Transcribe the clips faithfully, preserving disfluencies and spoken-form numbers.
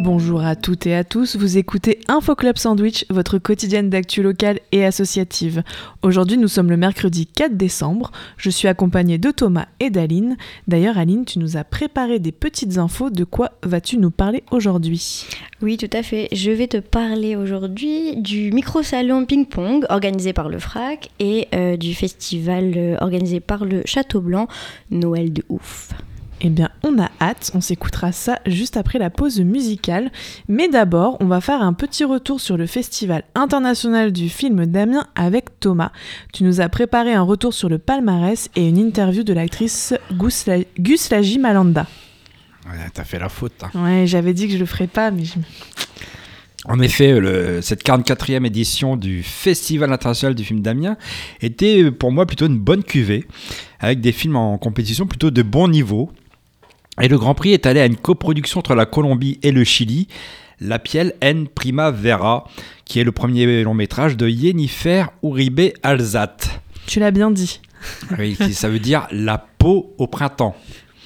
Bonjour à toutes et à tous, vous écoutez Info Club Sandwich, votre quotidienne d'actu locale et associative. Aujourd'hui, nous sommes le mercredi quatre décembre. Je suis accompagnée de Thomas et d'Aline. D'ailleurs, Aline, tu nous as préparé des petites infos. De quoi vas-tu nous parler aujourd'hui ? Oui, tout à fait. Je vais te parler aujourd'hui du micro-salon ping-pong organisé par le F R A C et euh, du festival euh, organisé par le Château Blanc, Noël de ouf. Eh bien, on a hâte, on s'écoutera ça juste après la pause musicale. Mais d'abord, on va faire un petit retour sur le Festival international du film d'Amiens avec Thomas. Tu nous as préparé un retour sur le palmarès et une interview de l'actrice Gusla... Guslaji Malanda. Ouais, t'as fait la faute. Hein. Ouais, j'avais dit que je le ferais pas, mais... Je... En effet, le, cette quarante-quatrième édition du Festival international du film d'Amiens était pour moi plutôt une bonne cuvée, avec des films en compétition plutôt de bon niveau. Et le Grand Prix est allé à une coproduction entre la Colombie et le Chili, La piel en primavera, qui est le premier long métrage de Yennefer Uribe Alzate. Tu l'as bien dit. Oui, ça veut dire la peau au printemps.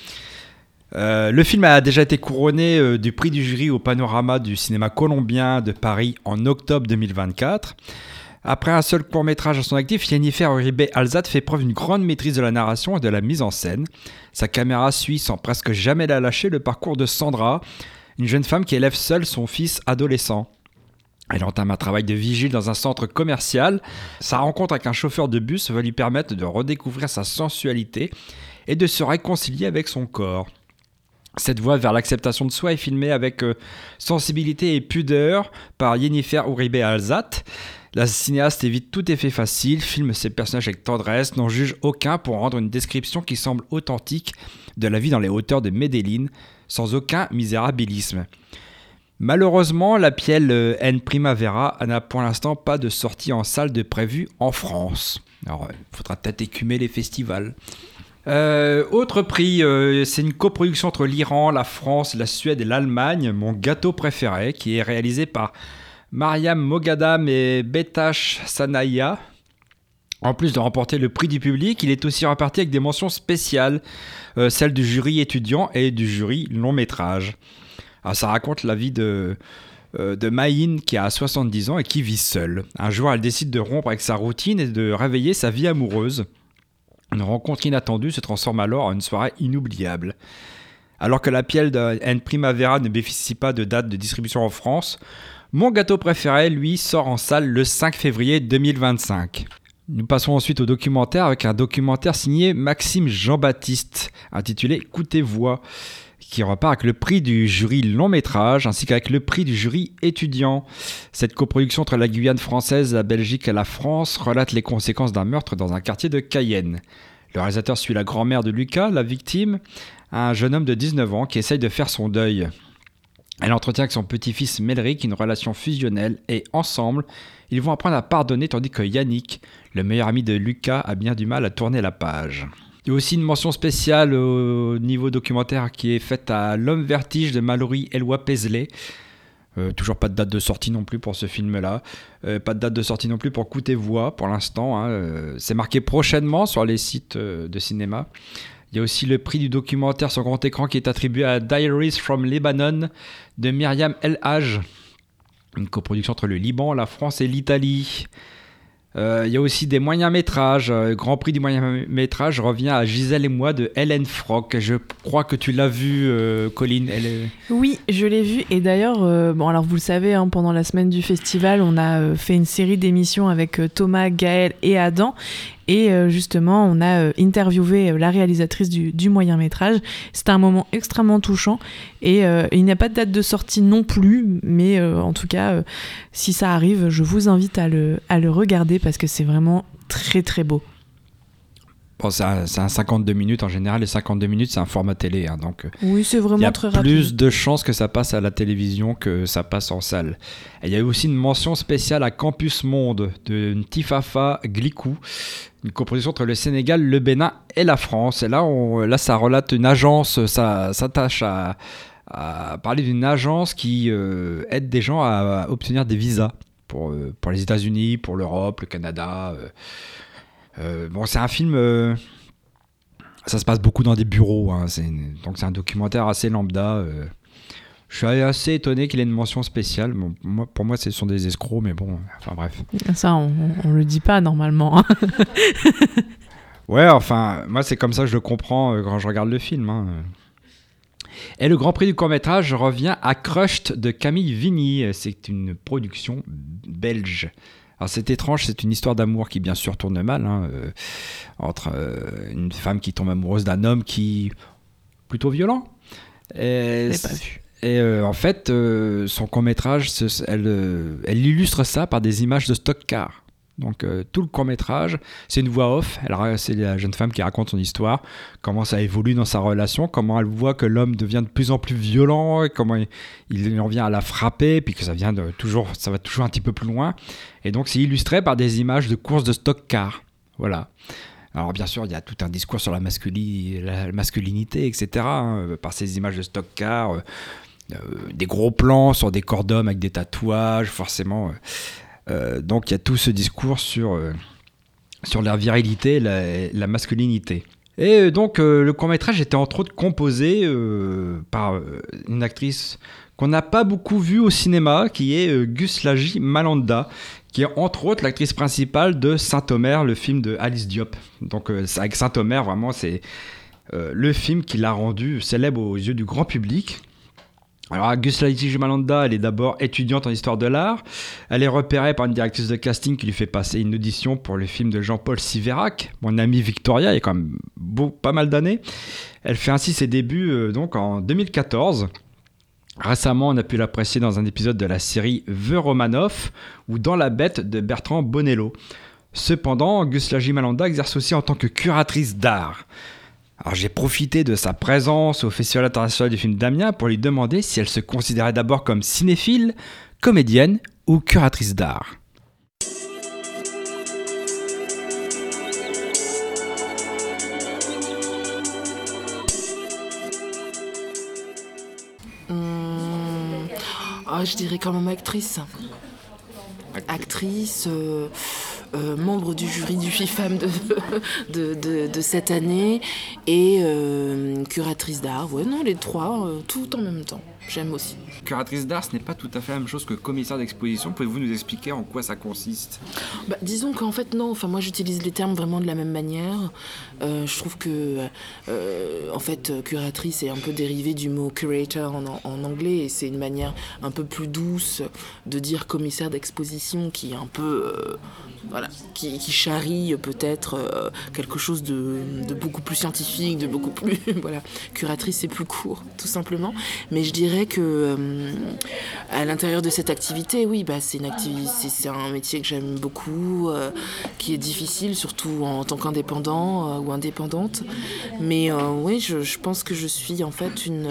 Euh, le film a déjà été couronné euh, du prix du jury au panorama du cinéma colombien de Paris en octobre deux mille vingt-quatre. Après un seul court-métrage à son actif, Yennefer Uribe Alzate fait preuve d'une grande maîtrise de la narration et de la mise en scène. Sa caméra suit sans presque jamais la lâcher le parcours de Sandra, une jeune femme qui élève seule son fils adolescent. Elle entame un travail de vigile dans un centre commercial. Sa rencontre avec un chauffeur de bus va lui permettre de redécouvrir sa sensualité et de se réconcilier avec son corps. Cette voie vers l'acceptation de soi est filmée avec euh, sensibilité et pudeur par Yennefer Uribe Alzate. La cinéaste évite tout effet facile, filme ses personnages avec tendresse, n'en juge aucun pour rendre une description qui semble authentique de la vie dans les hauteurs de Medellín, sans aucun misérabilisme. Malheureusement, La piel en primavera n'a pour l'instant pas de sortie en salle de prévue en France. Alors, il faudra peut-être écumer les festivals. Euh, autre prix, euh, c'est une coproduction entre l'Iran, la France, la Suède et l'Allemagne, Mon gâteau préféré, qui est réalisé par Mariam Moghadam et Betash Sanaya. En plus de remporter le prix du public, il est aussi réparti avec des mentions spéciales, euh, celles du jury étudiant et du jury long métrage. Alors, ça raconte la vie de, euh, de Maïn qui a soixante-dix ans et qui vit seule. Un jour, elle décide de rompre avec sa routine et de réveiller sa vie amoureuse. Une rencontre inattendue se transforme alors en une soirée inoubliable. Alors que La piel en primavera ne bénéficie pas de date de distribution en France, Mon gâteau préféré, lui, sort en salle le cinq février deux mille vingt-cinq. Nous passons ensuite au documentaire avec un documentaire signé Maxime Jean-Baptiste, intitulé « Coup tes voix », qui repart avec le prix du jury long métrage ainsi qu'avec le prix du jury étudiant. Cette coproduction entre la Guyane française, la Belgique et la France relate les conséquences d'un meurtre dans un quartier de Cayenne. Le réalisateur suit la grand-mère de Lucas, la victime, un jeune homme de dix-neuf ans qui essaye de faire son deuil. Elle entretient avec son petit-fils Melric une relation fusionnelle et ensemble, ils vont apprendre à pardonner tandis que Yannick, le meilleur ami de Lucas, a bien du mal à tourner la page. Il y a aussi une mention spéciale au niveau documentaire qui est faite à L'homme vertige de Mallory Eloi Paisley. Euh, toujours pas de date de sortie non plus pour ce film-là. Euh, pas de date de sortie non plus pour Coup tes voix pour l'instant. Hein. Euh, c'est marqué prochainement sur les sites euh, de cinéma. Il y a aussi le prix du documentaire sur grand écran qui est attribué à Diaries from Lebanon de Myriam El Haj. Une coproduction entre le Liban, la France et l'Italie. Euh, il y a aussi des moyens-métrages. Le Grand Prix du moyen-métrage revient à Gisèle et moi de Hélène Frock. Je crois que tu l'as vu, euh, Colline. Elle est... Oui, je l'ai vu. Et d'ailleurs, euh, bon, alors vous le savez, hein, pendant la semaine du festival, on a euh, fait une série d'émissions avec euh, Thomas, Gaël et Adam. Et euh, justement, on a euh, interviewé euh, la réalisatrice du, du moyen-métrage. C'était un moment extrêmement touchant. Et euh, il n'y a pas de date de sortie non plus. Mais euh, en tout cas, euh, si ça arrive, je vous invite à le, à le regarder parce que c'est vraiment très très beau. Bon, c'est un, c'est un cinquante-deux minutes en général. Les cinquante-deux minutes, c'est un format télé. Hein, donc, oui, c'est vraiment très rapide. Il y a plus de chances que ça passe à la télévision que ça passe en salle. Et il y a eu aussi une mention spéciale à Campus Monde de Ntifafa Glikou, une coproduction entre le Sénégal, le Bénin et la France. Et là, on, là ça relate une agence, ça s'attache à, à parler d'une agence qui euh, aide des gens à, à obtenir des visas pour, euh, pour les États-Unis, pour l'Europe, le Canada. Euh, euh, bon, c'est un film... Euh, ça se passe beaucoup dans des bureaux. Hein, c'est une, donc c'est un documentaire assez lambda. Euh, Je suis assez étonné qu'il ait une mention spéciale. Bon, moi, pour moi, ce sont des escrocs, mais bon, enfin bref. Ça, on, on le dit pas normalement. Hein. Ouais, enfin, moi, c'est comme ça que je le comprends euh, quand je regarde le film. Hein. Et le Grand Prix du court-métrage revient à Crushed de Camille Vigny. C'est une production belge. Alors c'est étrange, c'est une histoire d'amour qui bien sûr tourne mal, hein, euh, entre euh, une femme qui tombe amoureuse d'un homme qui plutôt violent. Et Je l'ai pas vu. Et euh, en fait, euh, son court-métrage, ce- elle, euh, elle illustre ça par des images de stock car. Donc euh, tout le court-métrage, c'est une voix off. Elle, ra- c'est la jeune femme qui raconte son histoire, comment ça évolue dans sa relation, comment elle voit que l'homme devient de plus en plus violent, et comment il, il en vient à la frapper, puis que ça vient de toujours, ça va toujours un petit peu plus loin. Et donc c'est illustré par des images de courses de stock car. Voilà. Alors bien sûr, il y a tout un discours sur la, masculi- la masculinité, et cetera hein, par ces images de stock car. Euh, Euh, des gros plans sur des corps d'hommes avec des tatouages, forcément. Euh, euh, donc il y a tout ce discours sur, euh, sur la virilité et la, la masculinité. Et euh, donc euh, le court-métrage était entre autres composé euh, par euh, une actrice qu'on n'a pas beaucoup vue au cinéma, qui est euh, Guslaji Malanda, qui est entre autres l'actrice principale de Saint-Omer, le film de Alice Diop. Donc euh, avec Saint-Omer, vraiment, c'est euh, le film qui l'a rendu célèbre aux yeux du grand public. Alors, Guslaji Malanda, elle est d'abord étudiante en histoire de l'art. Elle est repérée par une directrice de casting qui lui fait passer une audition pour le film de Jean-Paul Siverac, Mon ami Victoria, il y a quand même beau, pas mal d'années. Elle fait ainsi ses débuts euh, donc en deux mille quatorze. Récemment, on a pu l'apprécier dans un épisode de la série The Romanov ou dans La Bête de Bertrand Bonello. Cependant, Guslaji Malanda exerce aussi en tant que curatrice d'art. Alors j'ai profité de sa présence au Festival international du film d'Amiens pour lui demander si elle se considérait d'abord comme cinéphile, comédienne ou curatrice d'art. Hum, ah, je dirais quand même actrice. Actrice, euh, euh, membre du jury du FIFAM de, de, de, de cette année et euh, curatrice d'art. Ouais, non, les trois, euh, tout en même temps. J'aime aussi. Curatrice d'art, ce n'est pas tout à fait la même chose que commissaire d'exposition. Pouvez-vous nous expliquer en quoi ça consiste ? Bah, disons qu'en fait, non. Enfin, moi, j'utilise les termes vraiment de la même manière. Euh, je trouve que, euh, en fait, curatrice est un peu dérivé du mot curator en, en anglais. Et c'est une manière un peu plus douce de dire commissaire d'exposition qui est un peu... Euh, voilà, qui, qui charrie peut-être euh, quelque chose de, de beaucoup plus scientifique, de beaucoup plus... voilà, curatrice, c'est plus court, tout simplement. Mais je dirais que euh, à l'intérieur de cette activité, oui, bah, c'est, une activité, c'est, c'est un métier que j'aime beaucoup, euh, qui est difficile, surtout en tant qu'indépendant euh, ou indépendante. Mais euh, oui, je, je pense que je suis en fait une,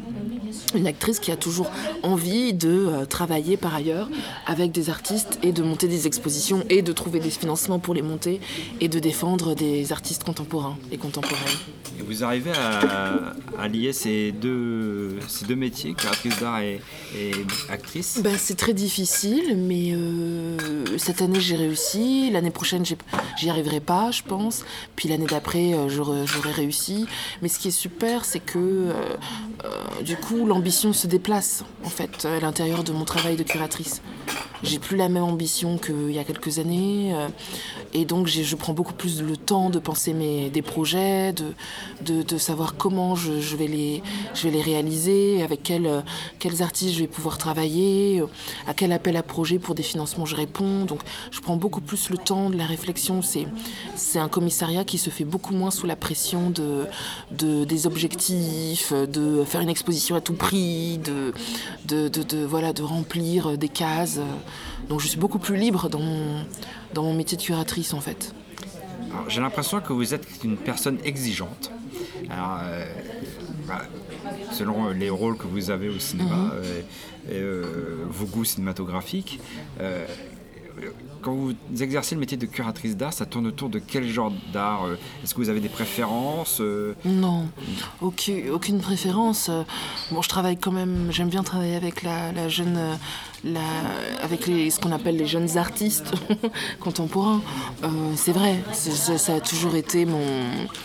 une actrice qui a toujours envie de euh, travailler par ailleurs avec des artistes et de monter des expositions et de trouver des financements pour les monter et de défendre des artistes contemporains et contemporaines. Et vous arrivez à, à lier ces deux, ces deux métiers, curatrice d'art et, et actrice ? Ben, c'est très difficile, mais euh, cette année j'ai réussi. L'année prochaine j'ai, j'y arriverai pas, je pense. Puis l'année d'après euh, j'aurai, j'aurai réussi. Mais ce qui est super, c'est que euh, euh, du coup l'ambition se déplace en fait à l'intérieur de mon travail de curatrice. J'ai plus la même ambition qu'il y a quelques années euh, et donc j'ai, je prends beaucoup plus le temps de penser mes, des projets, de, de, de savoir comment je, je, vais les, je vais les réaliser, avec quel, euh, quels artistes je vais pouvoir travailler, euh, à quel appel à projet pour des financements je réponds. Donc je prends beaucoup plus le temps de la réflexion. C'est, c'est un commissariat qui se fait beaucoup moins sous la pression de, de, des objectifs, de faire une exposition à tout prix, de, de, de, de, voilà, de remplir des cases. Donc je suis beaucoup plus libre dans mon, dans mon métier de curatrice en fait. Alors, j'ai l'impression que vous êtes une personne exigeante. Alors, euh, bah, selon les rôles que vous avez au cinéma, mm-hmm. euh, et, euh, vos goûts cinématographiques, euh, quand vous exercez le métier de curatrice d'art, ça tourne autour de quel genre d'art ? Est-ce que vous avez des préférences ? Non, aucune, aucune préférence. Bon, je travaille quand même, j'aime bien travailler avec la, la jeune, la, avec les, ce qu'on appelle les jeunes artistes contemporains. Euh, c'est vrai, c'est, ça, ça a toujours été mon,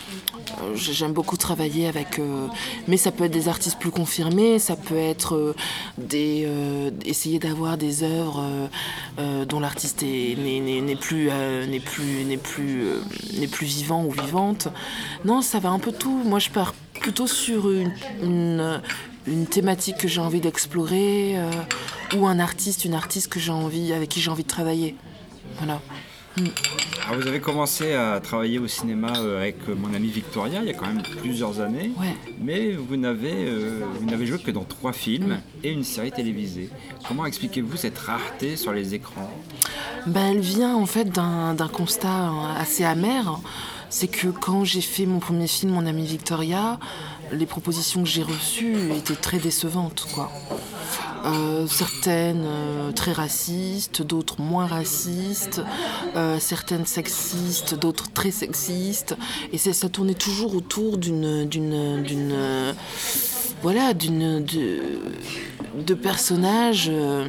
j'aime beaucoup travailler avec... Euh, mais ça peut être des artistes plus confirmés, ça peut être euh, des, euh, essayer d'avoir des œuvres euh, euh, dont l'artiste est, n'est, n'est, n'est, plus, euh, n'est, plus, n'est, plus, euh, n'est plus vivant ou vivante. Non, ça va un peu tout. Moi, je pars plutôt sur une, une, une thématique que j'ai envie d'explorer euh, ou un artiste, une artiste que j'ai envie, avec qui j'ai envie de travailler. Voilà. Mm. Alors vous avez commencé à travailler au cinéma avec mon amie Victoria il y a quand même plusieurs années, ouais. mais vous n'avez, euh, vous n'avez joué que dans trois films mm. et une série télévisée. Comment expliquez-vous cette rareté sur les écrans ? Ben, elle vient en fait d'un, d'un constat assez amer. C'est que quand j'ai fait mon premier film, mon amie Victoria, les propositions que j'ai reçues étaient très décevantes, quoi. Euh, certaines euh, très racistes, d'autres moins racistes, euh, certaines sexistes, d'autres très sexistes, et c'est, ça tournait toujours autour d'une, d'une, d'une, euh, voilà, d'une, de, de personnages euh,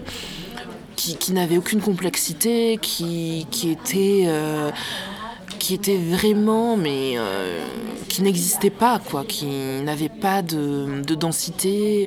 qui, qui n'avaient aucune complexité, qui, qui étaient euh, qui était vraiment, mais euh, qui n'existait pas, quoi, qui n'avait pas de, de densité.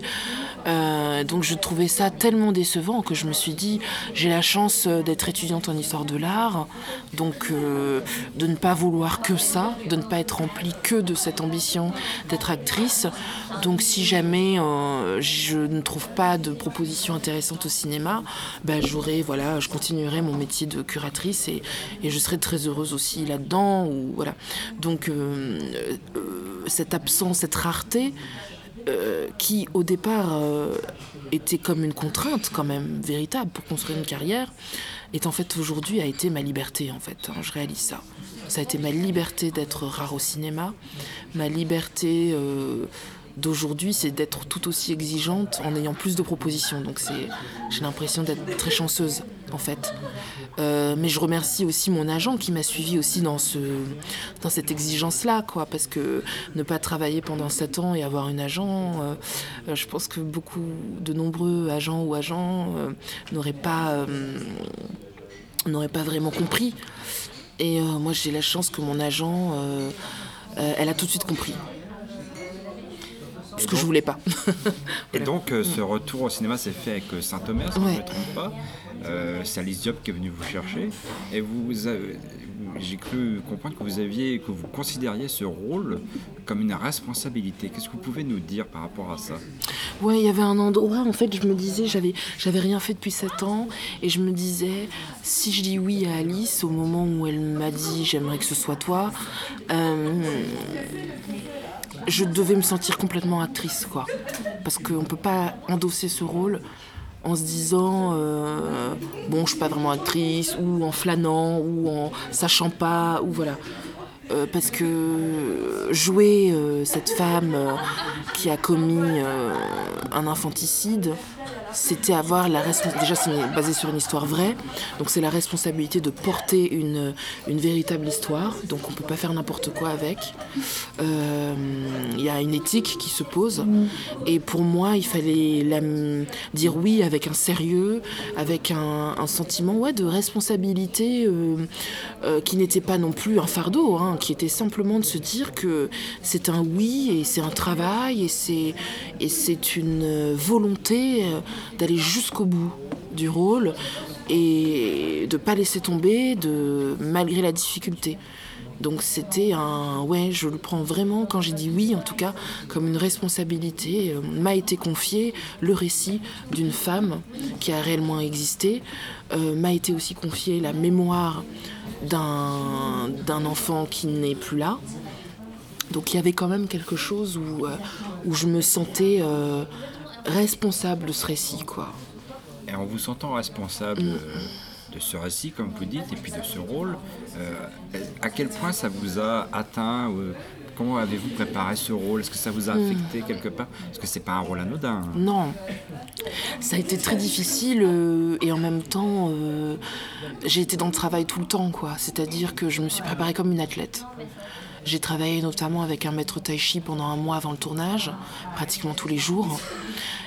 Euh, donc je trouvais ça tellement décevant que je me suis dit, j'ai la chance d'être étudiante en histoire de l'art, donc euh, de ne pas vouloir que ça, de ne pas être remplie que de cette ambition d'être actrice. Donc si jamais euh, je ne trouve pas de proposition intéressante au cinéma, ben j'aurai, voilà, je continuerai mon métier de curatrice et, et je serai très heureuse aussi là-dedans. Ou, voilà. Donc euh, euh, cette absence, cette rareté, Euh, qui au départ euh, était comme une contrainte quand même véritable pour construire une carrière, est en fait aujourd'hui a été ma liberté en fait, hein, je réalise ça. Ça a été ma liberté d'être rare au cinéma, ma liberté euh, d'aujourd'hui c'est d'être tout aussi exigeante en ayant plus de propositions, donc c'est, j'ai l'impression d'être très chanceuse en fait. Euh, mais je remercie aussi mon agent qui m'a suivi aussi dans, ce, dans cette exigence-là, quoi, parce que ne pas travailler pendant sept ans et avoir un agent, euh, je pense que beaucoup de nombreux agents ou agents euh, n'auraient pas, euh, n'auraient pas vraiment compris. Et euh, moi j'ai la chance que mon agent, euh, euh, elle a tout de suite compris. Ce que je voulais pas. Et donc, euh, ce retour au cinéma s'est fait avec Saint-Omer, si ouais. je ne me trompe pas. Euh, c'est Alice Diop qui est venue vous chercher. Et vous avez, j'ai cru comprendre que vous aviez, que vous considériez ce rôle comme une responsabilité. Qu'est-ce que vous pouvez nous dire par rapport à ça ? Ouais, il y avait un endroit, en fait, je me disais, j'avais, j'avais rien fait depuis sept ans, et je me disais, si je dis oui à Alice, au moment où elle m'a dit, j'aimerais que ce soit toi, euh, je devais me sentir complètement actrice, quoi. Parce qu'on ne peut pas endosser ce rôle en se disant euh, bon, je suis pas vraiment actrice, ou en flânant, ou en sachant pas, ou voilà. Euh, parce que jouer euh, cette femme euh, qui a commis euh, un infanticide, c'était avoir la responsabilité, déjà c'est basé sur une histoire vraie, donc c'est la responsabilité de porter une, une véritable histoire, donc on peut pas faire n'importe quoi avec. Il euh, y a une éthique qui se pose, mmh. et pour moi il fallait la, dire oui avec un sérieux, avec un, un sentiment ouais, de responsabilité euh, euh, qui n'était pas non plus un fardeau, hein, qui était simplement de se dire que c'est un oui et c'est un travail et c'est, et c'est une volonté d'aller jusqu'au bout du rôle et de pas laisser tomber de, malgré la difficulté. Donc c'était un... Ouais, je le prends vraiment, quand j'ai dit oui, en tout cas, comme une responsabilité. Euh, m'a été confié le récit d'une femme qui a réellement existé. Euh, m'a été aussi confié la mémoire d'un, d'un enfant qui n'est plus là. Donc il y avait quand même quelque chose où, euh, où je me sentais... Euh, responsable de ce récit, quoi. Et en vous sentant responsable mmh. de ce récit, comme vous dites, et puis de ce rôle, euh, à quel point ça vous a atteint euh, comment avez-vous préparé ce rôle ? Est-ce que ça vous a affecté mmh. quelque part ? Parce que c'est pas un rôle anodin. Hein. Non. Ça a été très difficile euh, et en même temps, euh, j'ai été dans le travail tout le temps, quoi. C'est-à-dire que je me suis préparée comme une athlète. J'ai travaillé notamment avec un maître tai chi pendant un mois avant le tournage, pratiquement tous les jours.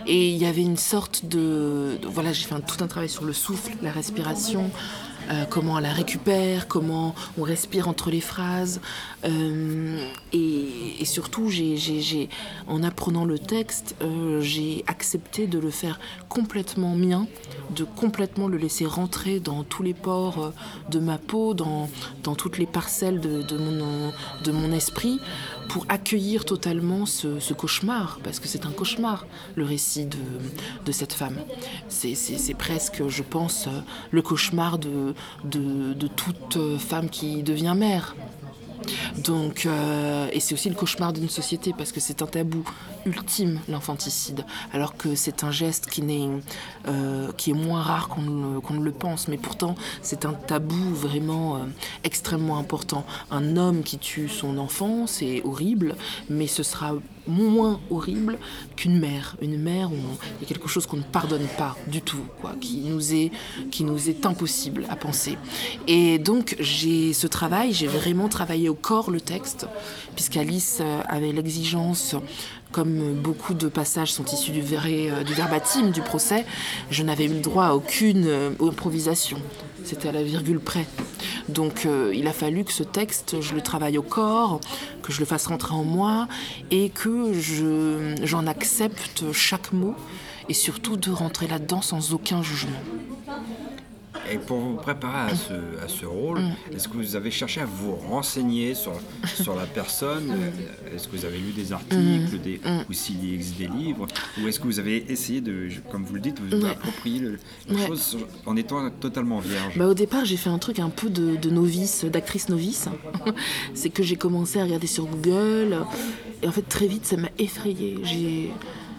Et il y avait une sorte de, de voilà, j'ai fait un, tout un travail sur le souffle, la respiration. Euh, comment on la récupère, comment on respire entre les phrases. Euh, et, et surtout, j'ai, j'ai, j'ai, en apprenant le texte, euh, j'ai accepté de le faire complètement mien, de complètement le laisser rentrer dans tous les pores de ma peau, dans, dans toutes les parcelles de, de, mon, de mon esprit, pour accueillir totalement ce, ce cauchemar, parce que c'est un cauchemar, le récit de, de cette femme. C'est, c'est, c'est presque, je pense, le cauchemar de, de, de toute femme qui devient mère. Donc, euh, et c'est aussi le cauchemar d'une société, parce que c'est un tabou ultime, l'infanticide, alors que c'est un geste qui, n'est, euh, qui est moins rare qu'on ne, qu'on ne le pense, mais pourtant c'est un tabou vraiment euh, extrêmement important. Un homme qui tue son enfant, c'est horrible, mais ce sera moins horrible qu'une mère. Une mère où il y a quelque chose qu'on ne pardonne pas du tout, quoi, qui nous est, qui nous est impossible à penser. Et donc j'ai ce travail, j'ai vraiment travaillé au corps le texte, puisqu'Alice avait l'exigence, comme beaucoup de passages sont issus du, verré, du verbatim du procès, je n'avais eu le droit à aucune euh, improvisation. C'était à la virgule près. Donc euh, il a fallu que ce texte, je le travaille au corps, que je le fasse rentrer en moi et que je, j'en accepte chaque mot et surtout de rentrer là-dedans sans aucun jugement. Et pour vous préparer à ce, à ce rôle, mmh. est-ce que vous avez cherché à vous renseigner sur, sur la personne mmh. Est-ce que vous avez lu des articles mmh. des, mmh. ou s'il existe des livres? Ou est-ce que vous avez essayé de, comme vous le dites, vous ouais. approprier le, la ouais. chose en étant totalement vierge? Bah, au départ, j'ai fait un truc un peu de, de novice, d'actrice novice. C'est que j'ai commencé à regarder sur Google. Et en fait, très vite, ça m'a effrayée. J'ai...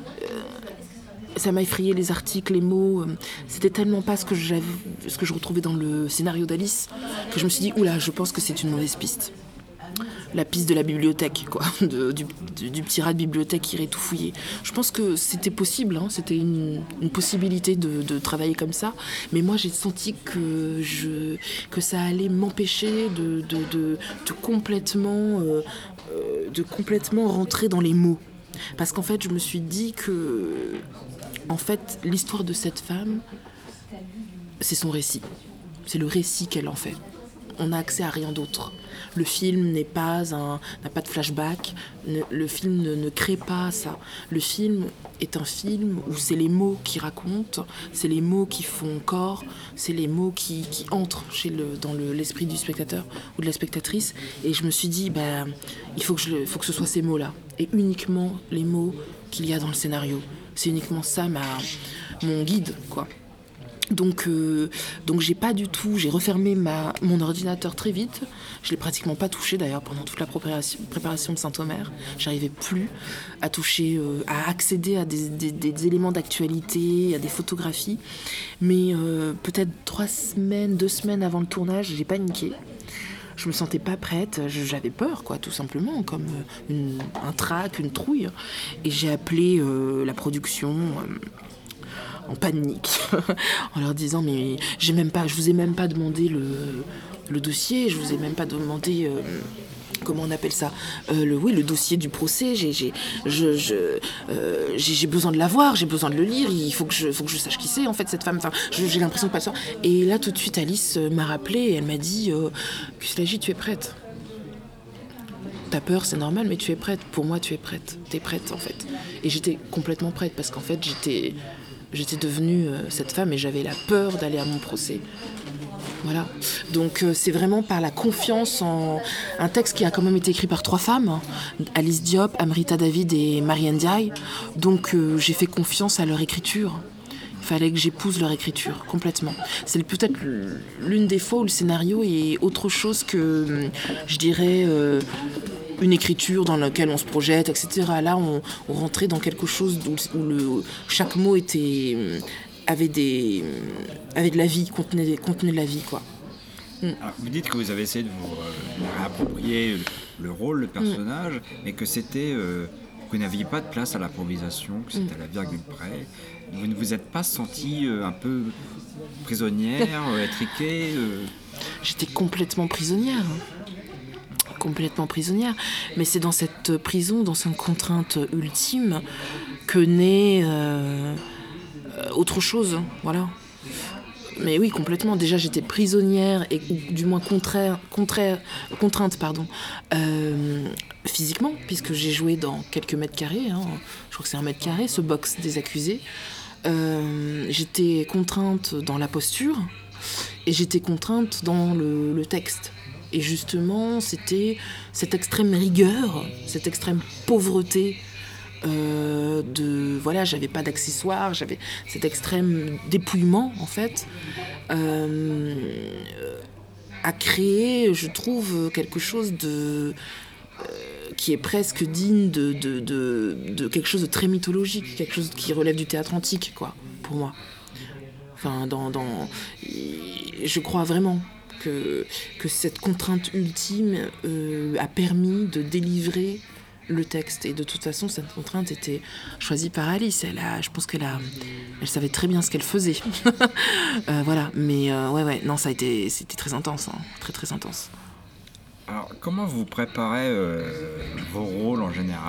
Ça m'a effrayé, les articles, les mots. C'était tellement pas ce que, j'avais, ce que je retrouvais dans le scénario d'Alice que je me suis dit, oula, je pense que c'est une mauvaise piste. La piste de la bibliothèque, quoi, de, du, du, du petit rat de bibliothèque qui irait tout fouiller. Je pense que c'était possible, hein, c'était une, une possibilité de, de travailler comme ça, mais moi j'ai senti que, je, que ça allait m'empêcher de, de, de, de, complètement, euh, de complètement rentrer dans les mots. Parce qu'en fait, je me suis dit que, en fait, l'histoire de cette femme, c'est son récit. C'est le récit qu'elle en fait. On n'a accès à rien d'autre. Le film n'est pas un, n'a pas de flashback. Ne, le film ne, ne crée pas ça. Le film est un film où c'est les mots qui racontent, c'est les mots qui font corps, c'est les mots qui, qui entrent chez le, dans le, l'esprit du spectateur ou de la spectatrice. Et je me suis dit, bah, il faut que, je, faut que ce soit ces mots-là. Et uniquement les mots qu'il y a dans le scénario. C'est uniquement ça ma, mon guide, quoi. Donc, euh, donc j'ai pas du tout, j'ai refermé ma, mon ordinateur très vite. Je l'ai pratiquement pas touché d'ailleurs pendant toute la préparation, préparation de Saint-Omer. J'arrivais plus à toucher, euh, à accéder à des, des, des éléments d'actualité, à des photographies. Mais euh, peut-être trois semaines, deux semaines avant le tournage, j'ai paniqué. Je me sentais pas prête, j'avais peur, quoi, tout simplement, comme une, un trac, une trouille. Et j'ai appelé euh, la production. Euh, en panique, en leur disant mais j'ai même pas, je vous ai même pas demandé le, le dossier, je vous ai même pas demandé euh, comment on appelle ça, euh, le oui le dossier du procès, j'ai j'ai je, je euh, j'ai, j'ai besoin de l'avoir, j'ai besoin de le lire, il faut que je faut que je sache qui c'est en fait cette femme, enfin j'ai l'impression de pas le savoir. Et là tout de suite Alice m'a rappelé et elle m'a dit euh, Cuslagi, tu es prête. T'as peur, c'est normal, mais tu es prête. Pour moi, tu es prête. T'es prête, en fait. Et j'étais complètement prête parce qu'en fait, j'étais J'étais devenue euh, cette femme et j'avais la peur d'aller à mon procès. Voilà. Donc euh, c'est vraiment par la confiance en un texte qui a quand même été écrit par trois femmes, hein, Alice Diop, Amrita David et Marianne Ndiaye. Donc euh, j'ai fait confiance à leur écriture. Il fallait que j'épouse leur écriture complètement. C'est peut-être l'une des fois où le scénario est autre chose que, je dirais, euh, une écriture dans laquelle on se projette, et cetera. Là, on, on rentrait dans quelque chose où, où le, chaque mot était, avait, des, avait de la vie, contenait, contenait de la vie, quoi. Mm. Alors, vous dites que vous avez essayé de vous euh, réapproprier le rôle, le personnage, mm. mais que c'était, euh, que vous n'aviez pas de place à l'improvisation, que c'était mm. à la virgule près. Vous ne vous êtes pas sentie euh, un peu prisonnière, euh, étriquée euh... J'étais complètement prisonnière. complètement prisonnière, mais c'est dans cette prison, dans cette contrainte ultime, que naît euh, autre chose, voilà. Mais oui, complètement. Déjà, j'étais prisonnière et ou du moins contraire, contraire, contrainte, pardon, euh, physiquement, puisque j'ai joué dans quelques mètres carrés. Hein. Je crois que c'est un mètre carré, ce box des accusés. Euh, j'étais contrainte dans la posture et j'étais contrainte dans le, le texte. Et justement, c'était cette extrême rigueur, cette extrême pauvreté. Euh, de voilà, j'avais pas d'accessoires, j'avais cet extrême dépouillement en fait, euh, à créer, je trouve, quelque chose de euh, qui est presque digne de, de, de, de quelque chose de très mythologique, quelque chose qui relève du théâtre antique, quoi, pour moi. Enfin, dans, dans, je crois vraiment que, que cette contrainte ultime euh, a permis de délivrer le texte. Et de toute façon, cette contrainte était choisie par Alice. Elle a, je pense qu'elle a, elle savait très bien ce qu'elle faisait. euh, voilà. Mais euh, ouais, ouais, non, ça a été, c'était très intense, hein, très très intense. Alors, comment vous préparez euh, vos rôles en général ?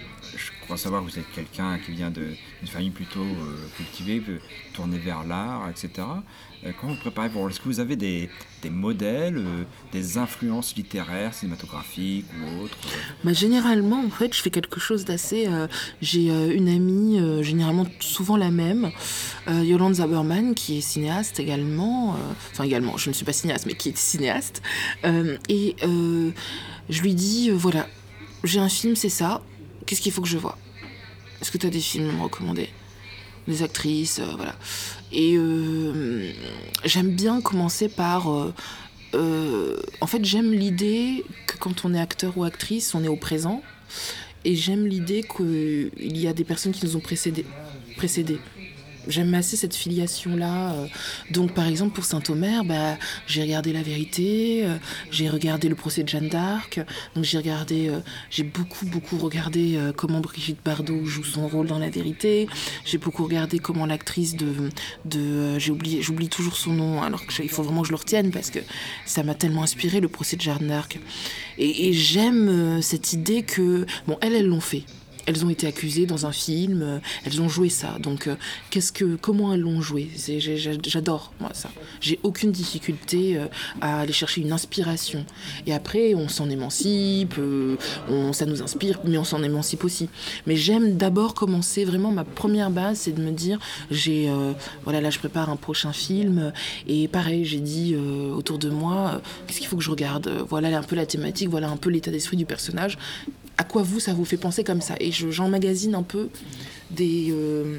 Je crois savoir que vous êtes quelqu'un qui vient de, d'une famille plutôt euh, cultivée, tournée vers l'art, et cetera. Euh, comment vous préparez vos rôles ? Est-ce que vous avez des, des modèles, euh, des influences littéraires, cinématographiques ou autres ? Bah, généralement, en fait, je fais quelque chose d'assez... Euh, j'ai euh, une amie, euh, généralement souvent la même, euh, Yolande Zaberman, qui est cinéaste également. Euh, enfin, également, je ne suis pas cinéaste, mais qui est cinéaste. Euh, et euh, je lui dis, euh, voilà, j'ai un film, c'est ça. Qu'est-ce qu'il faut que je vois ? Est-ce que tu as des films à me recommander ? Des actrices, euh, voilà. Et euh, j'aime bien commencer par... Euh, euh, en fait, j'aime l'idée que quand on est acteur ou actrice, on est au présent. Et j'aime l'idée qu'il y a des personnes qui nous ont précédés. précédés. J'aime assez cette filiation-là. Donc, par exemple, pour Saint-Omer, bah, j'ai regardé La Vérité, euh, j'ai regardé Le procès de Jeanne d'Arc. Donc, j'ai regardé, euh, j'ai beaucoup, beaucoup regardé euh, comment Brigitte Bardot joue son rôle dans La Vérité. J'ai beaucoup regardé comment l'actrice de, de euh, j'ai oublié, j'oublie toujours son nom, alors qu'il faut vraiment que je le retienne parce que ça m'a tellement inspiré, Le procès de Jeanne d'Arc. Et, et j'aime euh, cette idée que, bon, elles, elles l'ont fait. Elles ont été accusées dans un film, euh, elles ont joué ça. Donc, euh, qu'est-ce que, comment elles l'ont joué ? C'est, j'ai, j'adore, moi, ça. J'ai aucune difficulté euh, à aller chercher une inspiration. Et après, on s'en émancipe, euh, on, ça nous inspire, mais on s'en émancipe aussi. Mais j'aime d'abord commencer, vraiment, ma première base, c'est de me dire, j'ai, euh, voilà, là, je prépare un prochain film. Et pareil, j'ai dit euh, autour de moi, euh, qu'est-ce qu'il faut que je regarde ? Voilà un peu la thématique, voilà un peu l'état d'esprit du personnage. À quoi vous, ça vous fait penser comme ça ? Et je, j'emmagasine un peu des, euh,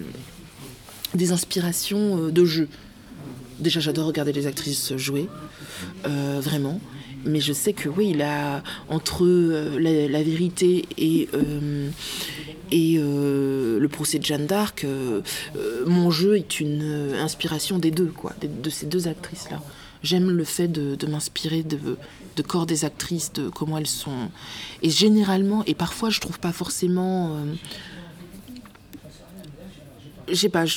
des inspirations euh, de jeu. Déjà, j'adore regarder les actrices jouer, euh, vraiment. Mais je sais que oui, là, entre euh, la, la Vérité et, euh, et euh, Le procès de Jeanne d'Arc, euh, euh, mon jeu est une euh, inspiration des deux, quoi, de, de ces deux actrices-là. J'aime le fait de, de m'inspirer de, de corps des actrices, de comment elles sont. Et généralement, et parfois je trouve pas forcément... Euh, je sais pas, je,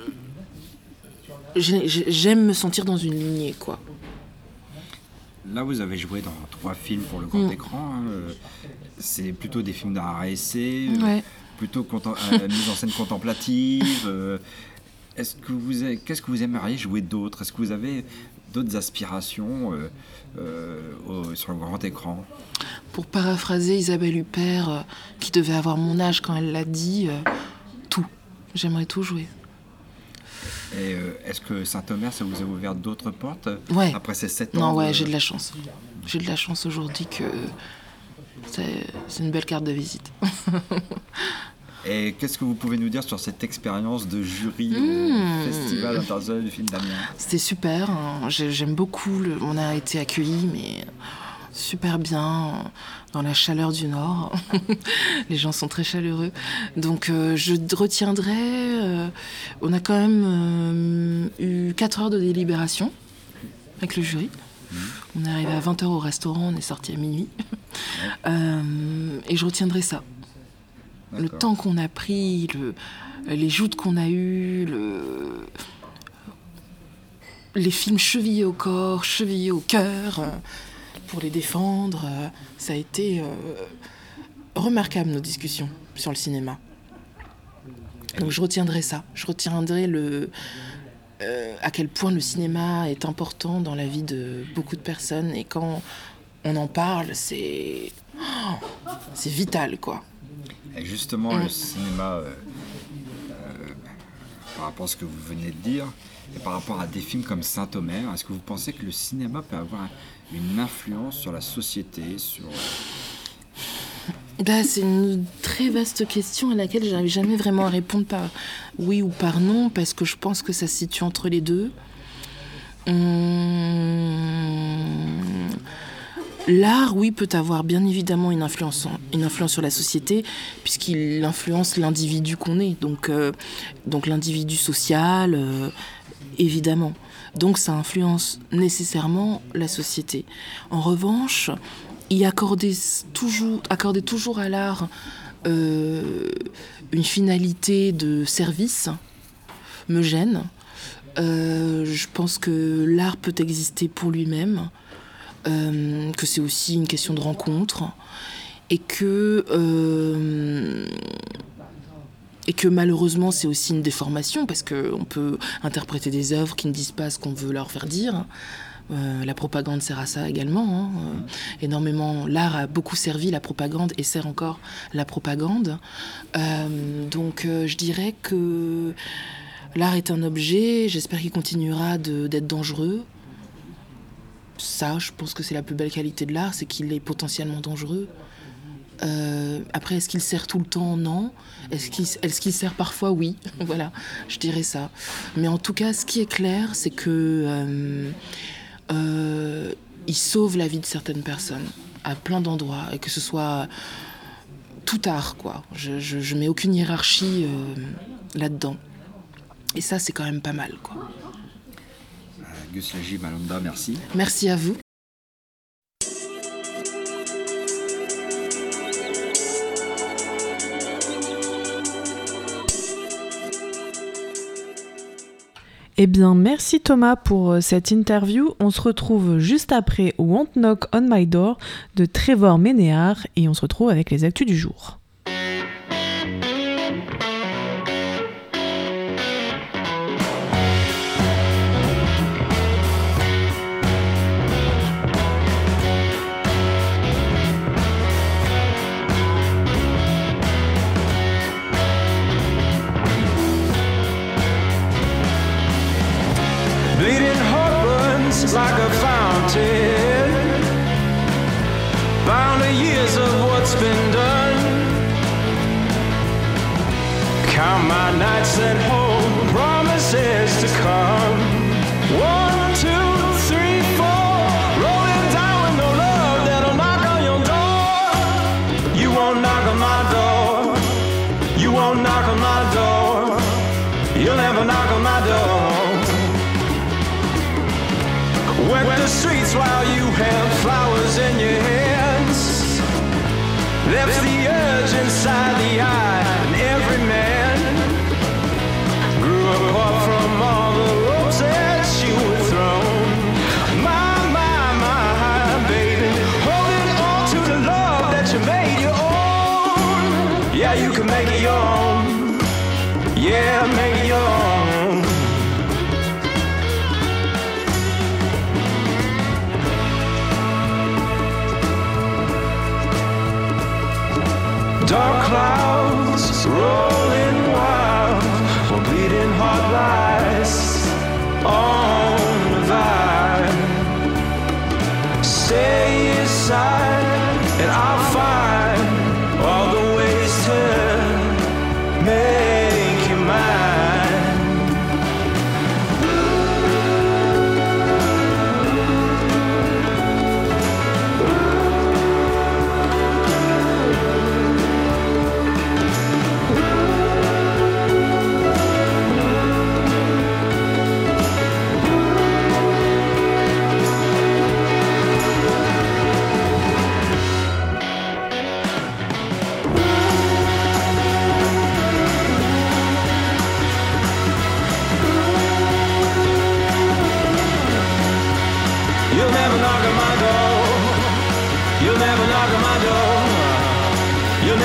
j'aime me sentir dans une lignée, quoi. Là, vous avez joué dans trois films pour le grand mmh. écran. Hein. C'est plutôt des films d'art à essai, ouais. euh, plutôt contem- euh, mise en scène contemplative. Euh, est-ce que vous avez, qu'est-ce que vous aimeriez jouer d'autre ? Est-ce que vous avez d'autres aspirations euh, euh, au, sur le grand écran ? Pour paraphraser Isabelle Huppert, euh, qui devait avoir mon âge quand elle l'a dit, euh, tout. J'aimerais tout jouer. Et euh, est-ce que Saint-Omer, ça vous a ouvert d'autres portes ouais. après ces sept ans ? Non, ouais, de... j'ai de la chance. J'ai de la chance aujourd'hui que c'est, c'est une belle carte de visite. Et qu'est-ce que vous pouvez nous dire sur cette expérience de jury mmh. au Festival international du film d'Amiens ? C'était super, hein. J'aime beaucoup, le... on a été accueillis, mais super bien, dans la chaleur du Nord. Les gens sont très chaleureux. Donc euh, je retiendrai, euh, on a quand même euh, eu quatre heures de délibération avec le jury. Mmh. On est arrivé à vingt heures au restaurant, on est sorti à minuit. euh, et je retiendrai ça. D'accord. Le temps qu'on a pris, le, les joutes qu'on a eues, le, les films chevillés au corps, chevillés au cœur, pour les défendre. Euh, ça a été euh, remarquable, nos discussions sur le cinéma. Donc je retiendrai ça. Je retiendrai le, euh, à quel point le cinéma est important dans la vie de beaucoup de personnes. Et quand on en parle, c'est, oh, c'est vital, quoi. Et justement, mmh. le cinéma, euh, euh, par rapport à ce que vous venez de dire, et par rapport à des films comme Saint-Omer, est-ce que vous pensez que le cinéma peut avoir une influence sur la société, sur... Bah, c'est une très vaste question à laquelle je n'arrive jamais vraiment à répondre par oui ou par non, parce que je pense que ça se situe entre les deux. Hum... L'art, oui, peut avoir bien évidemment une influence, une influence sur la société, puisqu'il influence l'individu qu'on est, donc, euh, donc l'individu social, euh, évidemment. Donc ça influence nécessairement la société. En revanche, y accorder toujours, accorder toujours à l'art euh, une finalité de service me gêne. Euh, je pense que l'art peut exister pour lui-même, euh, que c'est aussi une question de rencontre, et que, euh, et que malheureusement c'est aussi une déformation, parce qu'on peut interpréter des œuvres qui ne disent pas ce qu'on veut leur faire dire. Euh, la propagande sert à ça également. Hein. Euh, énormément, l'art a beaucoup servi la propagande et sert encore la propagande. Euh, donc euh, je dirais que l'art est un objet, j'espère qu'il continuera de, d'être dangereux. Ça, je pense que c'est la plus belle qualité de l'art, c'est qu'il est potentiellement dangereux. Euh, après, est-ce qu'il sert tout le temps ? Non. Est-ce qu'il, est-ce qu'il sert parfois ? Oui. Voilà, je dirais ça. Mais en tout cas, ce qui est clair, c'est que euh, Euh, il sauve la vie de certaines personnes à plein d'endroits, et que ce soit tout art, quoi. Je, je, je mets aucune hiérarchie euh, là-dedans. Et ça, c'est quand même pas mal, quoi. Euh, Gus Lagi, Malanda, merci. Merci à vous. Eh bien, merci Thomas pour cette interview. On se retrouve juste après Won't Knock on My Door de Trevor Ménéard et on se retrouve avec les actus du jour. Like a fountain, bound to years of what's been done. Count my nights and hope promises to come. One, two, three, four, rolling down with no love that'll knock on your door. You won't knock on my door. You won't knock on my door. You'll never knock on my door. Work the streets while you held flowers in your hands. Left the urge inside the eye, and every man grew apart from all the ropes that you were thrown. My, my, my, baby, holding on to the love that you made your own. Yeah, you can make it your own. Yeah, make it your own. Dark clouds rolling wild, or bleeding heart light.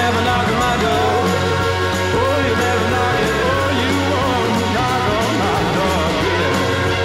never knock on my door. Oh, you never knock it. Oh, you won't knock on my door. Yeah.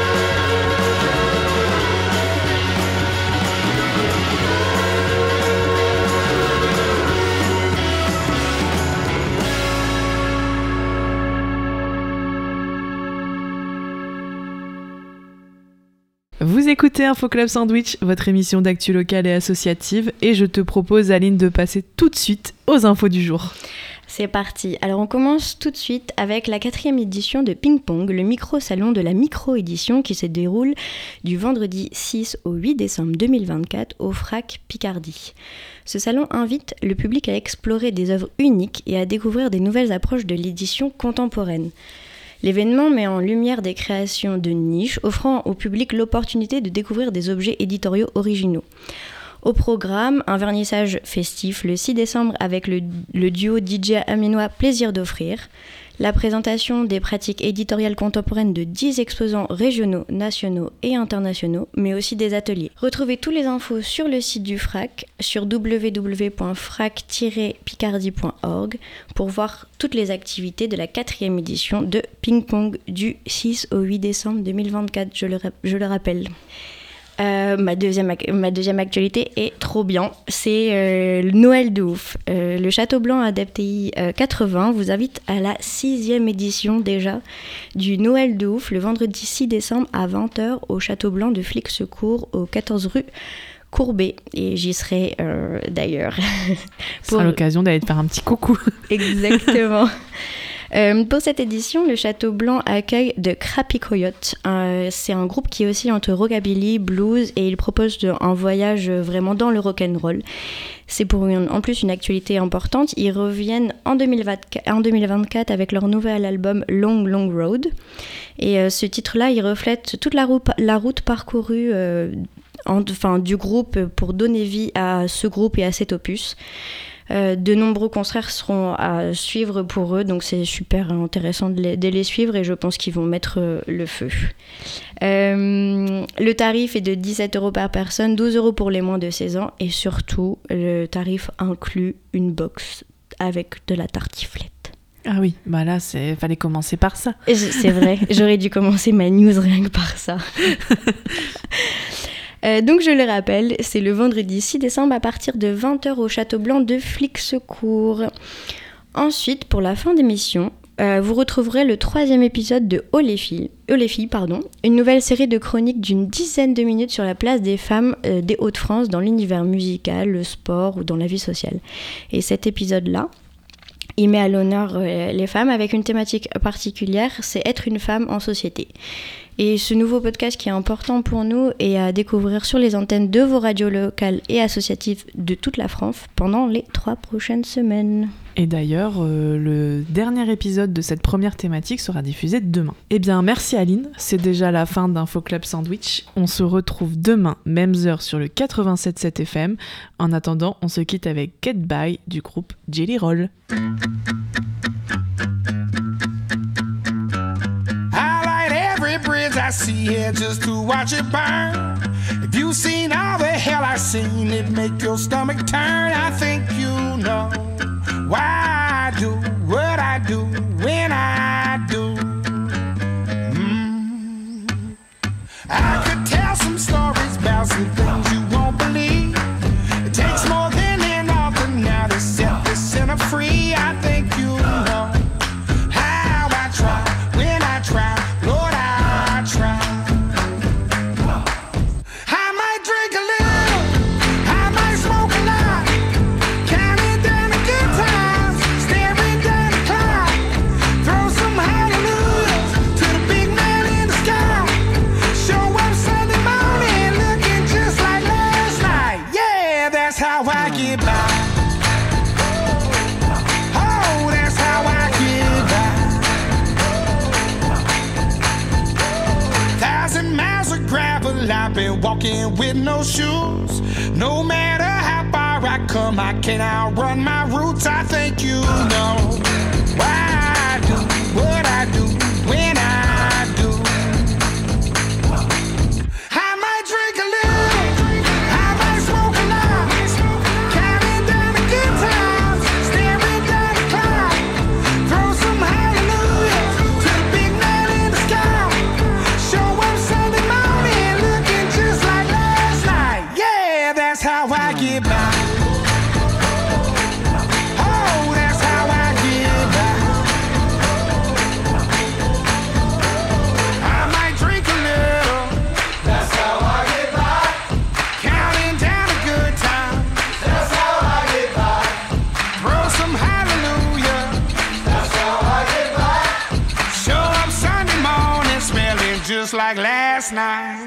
Vous écoutez Info Club Sandwich, votre émission d'actu locale et associative, et je te propose, Aline, de passer tout de suite aux infos du jour. C'est parti. Alors on commence tout de suite avec la quatrième édition de Ping Pong, le micro-salon de la micro-édition qui se déroule du vendredi six au huit décembre deux mille vingt-quatre au Frac Picardie. Ce salon invite le public à explorer des œuvres uniques et à découvrir des nouvelles approches de l'édition contemporaine. L'événement met en lumière des créations de niche, offrant au public l'opportunité de découvrir des objets éditoriaux originaux. Au programme, un vernissage festif le six décembre avec le, le duo D J amiénois Plaisir d'offrir, la présentation des pratiques éditoriales contemporaines de dix exposants régionaux, nationaux et internationaux, mais aussi des ateliers. Retrouvez tous les infos sur le site du Frac, sur w w w point frac tiret picardie point org, pour voir toutes les activités de la quatrième édition de Ping Pong du six au huit décembre deux mille vingt-quatre, je le, je le rappelle. Euh, ma, deuxième, ma deuxième actualité est trop bien, c'est euh, le Noël de ouf. Euh, le Château Blanc Adapté euh, quatre-vingts vous invite à la sixième édition déjà du Noël de ouf le vendredi six décembre à vingt heures au Château Blanc de Flix-Secours au quatorze rue Courbet. Et j'y serai euh, d'ailleurs. Ce sera l'occasion d'aller te faire un petit coucou. Exactement. Euh, pour cette édition, le Château Blanc accueille The Crappy Coyote. Euh, c'est un groupe qui oscille entre rockabilly, blues, et il propose de, un voyage vraiment dans le rock'n'roll. C'est pour une, en plus une actualité importante. Ils reviennent en deux mille vingt-quatre, en deux mille vingt-quatre avec leur nouvel album Long Long Road. Et euh, ce titre-là, il reflète toute la route, la route parcourue euh, en, enfin, du groupe pour donner vie à ce groupe et à cet opus. Euh, de nombreux concerts seront à suivre pour eux, donc c'est super intéressant de les, de les suivre et je pense qu'ils vont mettre euh, le feu. Euh, le tarif est de dix-sept euros par personne, douze euros pour les moins de seize ans et surtout le tarif inclut une box avec de la tartiflette. Ah oui, bah là, il fallait commencer par ça. C'est vrai, j'aurais dû commencer ma news rien que par ça. Euh, donc je le rappelle, c'est le vendredi six décembre à partir de vingt heures au Château Blanc de Flix-Secours. Ensuite, pour la fin d'émission, euh, vous retrouverez le troisième épisode de Oh les filles, oh les filles pardon, une nouvelle série de chroniques d'une dizaine de minutes sur la place des femmes euh, des Hauts-de-France dans l'univers musical, le sport ou dans la vie sociale. Et cet épisode-là, il met à l'honneur euh, les femmes avec une thématique particulière, c'est être une femme en société. Et ce nouveau podcast qui est important pour nous est à découvrir sur les antennes de vos radios locales et associatives de toute la France pendant les trois prochaines semaines. Et d'ailleurs, euh, le dernier épisode de cette première thématique sera diffusé demain. Eh bien, merci Aline, c'est déjà la fin d'Info Club Sandwich. On se retrouve demain, même heure sur le quatre-vingt-sept virgule sept F M. En attendant, on se quitte avec Get By du groupe Jelly Roll. I see here just to watch it burn. If you've seen all the hell I've seen, it make your stomach turn. I think you know why I do what I do when I do. Mm. I could tell some stories about some things you won't believe. It takes more than an author now to set the sinner free. I think you know how I try when I try. Lord, I try. I might drink a little, I might smoke a lot, counting down the good times, staring down the clock, throw some hallelujahs to the big man in the sky, show up Sunday morning looking just like last night. Yeah, that's how I get by. Oh, that's how I get by. Thousand miles of gravel, I've been walking with no shoes. No matter how far I come, I can't outrun my roots. I think you know why I do what I do when I do. I might drink a little, I might smoke a lot, counting down the good times, staring just like last night.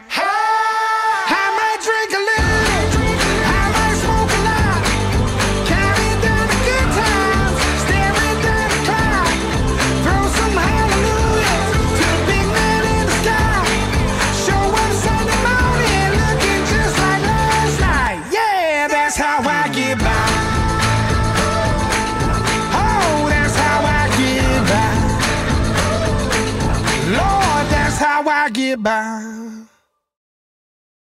I might drink a little, I might smoke a lot, counting down the good times, staring down the clock, throw some hallelujahs to the big man in the sky, show up Sunday morning looking just like last night. Yeah, that's how I get by. Oh, that's how I get by. Lord, that's how I get by.